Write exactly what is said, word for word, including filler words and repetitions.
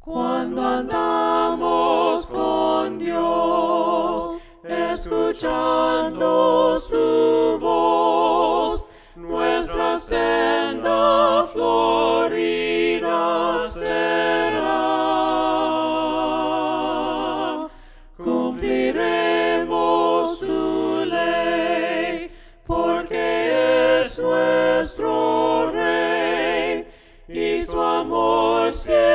Cuando andamos con Dios, escuchando su voz, nuestra senda florida será. Cumpliremos su ley, porque es nuestro Rey, y su amor siempre